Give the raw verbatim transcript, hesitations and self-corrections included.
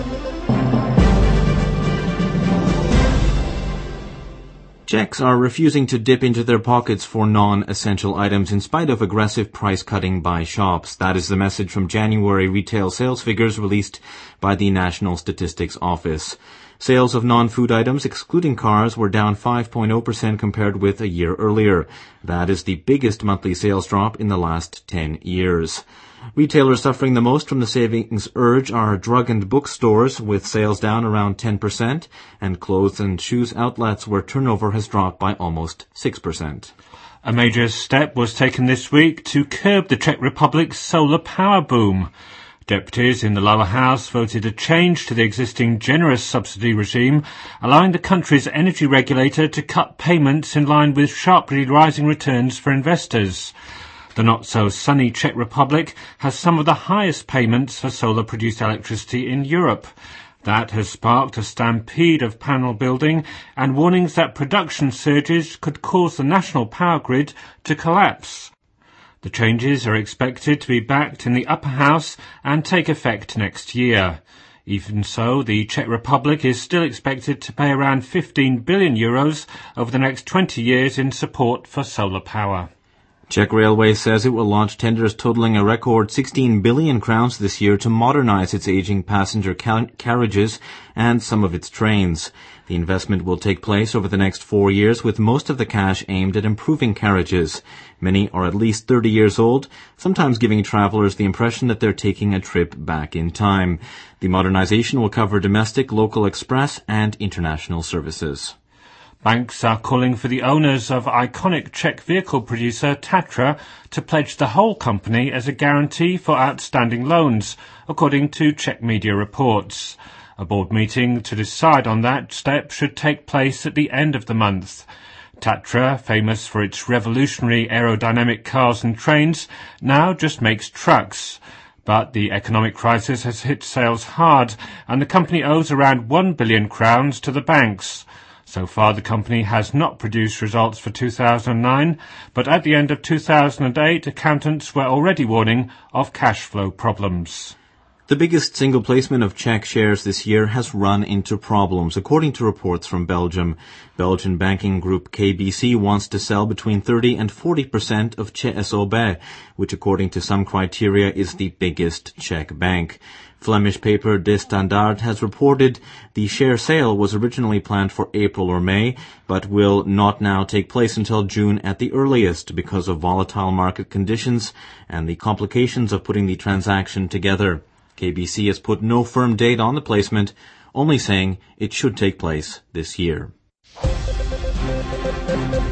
Czechs are refusing to dip into their pockets for non-essential items in spite of aggressive price cutting by shops. That is the message from January retail sales figures released by the National Statistics Office. Sales of non-food items, excluding cars, were down five point zero percent compared with a year earlier. That is the biggest monthly sales drop in the last ten years. Retailers suffering the most from the savings urge are drug and bookstores, with sales down around ten percent, and clothes and shoes outlets where turnover has dropped by almost six percent. A major step was taken this week to curb the Czech Republic's solar power boom. Deputies in the lower house voted a change to the existing generous subsidy regime, allowing the country's energy regulator to cut payments in line with sharply rising returns for investors. The not-so-sunny Czech Republic has some of the highest payments for solar-produced electricity in Europe. That has sparked a stampede of panel building and warnings that production surges could cause the national power grid to collapse. The changes are expected to be backed in the upper house and take effect next year. Even so, the Czech Republic is still expected to pay around fifteen billion euros over the next twenty years in support for solar power. Czech Railways says it will launch tenders totaling a record sixteen billion crowns this year to modernize its aging passenger car- carriages and some of its trains. The investment will take place over the next four years, with most of the cash aimed at improving carriages. Many are at least thirty years old, sometimes giving travelers the impression that they're taking a trip back in time. The modernization will cover domestic, local express, and international services. Banks are calling for the owners of iconic Czech vehicle producer Tatra to pledge the whole company as a guarantee for outstanding loans, according to Czech media reports. A board meeting to decide on that step should take place at the end of the month. Tatra, famous for its revolutionary aerodynamic cars and trains, now just makes trucks. But the economic crisis has hit sales hard, and the company owes around one billion crowns to the banks. So far, the company has not produced results for two thousand nine, but at the end of two thousand eight, accountants were already warning of cash flow problems. The biggest single placement of Czech shares this year has run into problems, according to reports from Belgium. Belgian banking group K B C wants to sell between thirty and forty percent of Č S O B, which according to some criteria is the biggest Czech bank. Flemish paper De Standaard has reported the share sale was originally planned for April or May, but will not now take place until June at the earliest because of volatile market conditions and the complications of putting the transaction together. K B C has put no firm date on the placement, only saying it should take place this year.